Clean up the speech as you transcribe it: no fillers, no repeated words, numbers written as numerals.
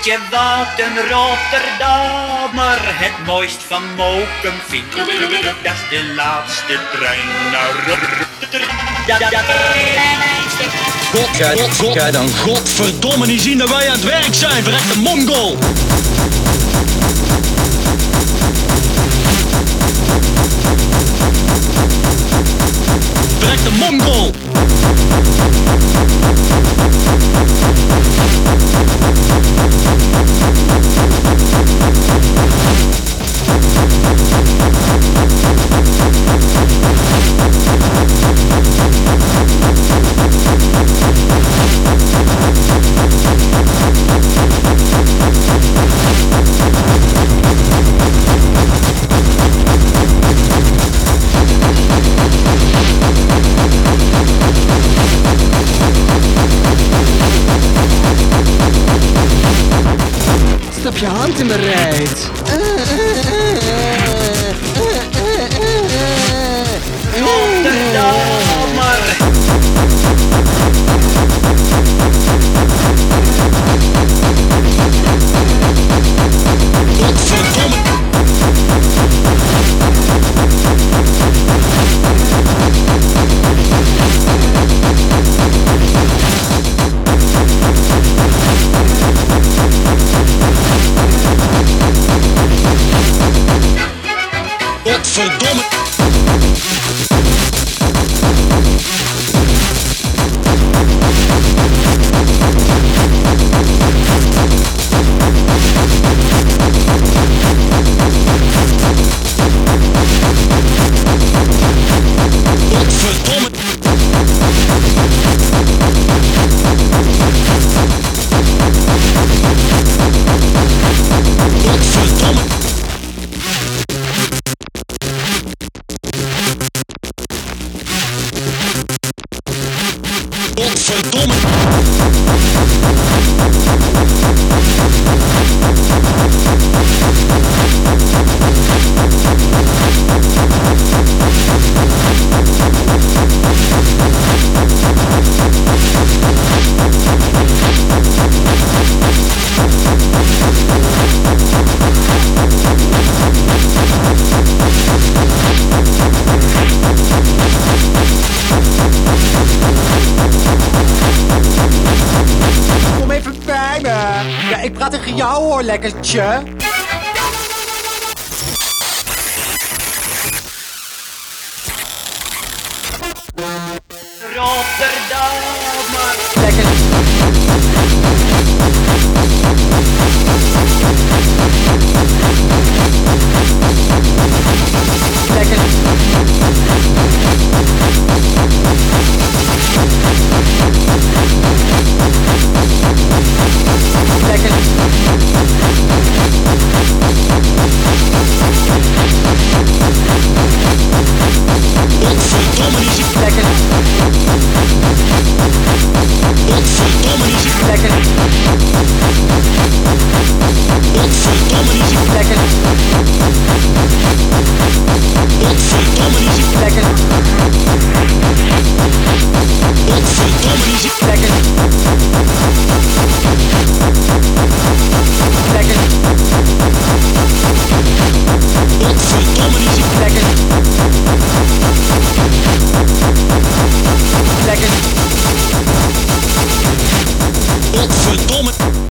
je wat een Rotterdammer het mooist van Mokum vindt? Dat is de laatste trein naar God, jij dan godverdomme niet zien dat wij aan het werk zijn, verrekte Mongol! Verrekte Mongol! Stop je hand in mijn reet. Rotterdammer. Godverdomme! Godverdomme! Godverdomme! Godverdomme! Godverdomme! Kom even bij me. Ja, ik praat tegen jou hoor, lekkertje. Rotterdammer. Lekker. Lekker. Lekker. Godverdomme niet zien! Lekker. Godverdomme niet zien! Lekker. Godverdomme niet zien! Lekker. Godverdomme niet zien! Lekker. Godverdomme niet zien! Lekker. Lekker. Godverdomme niet zien! Lekker. Lekker. Godverdomme!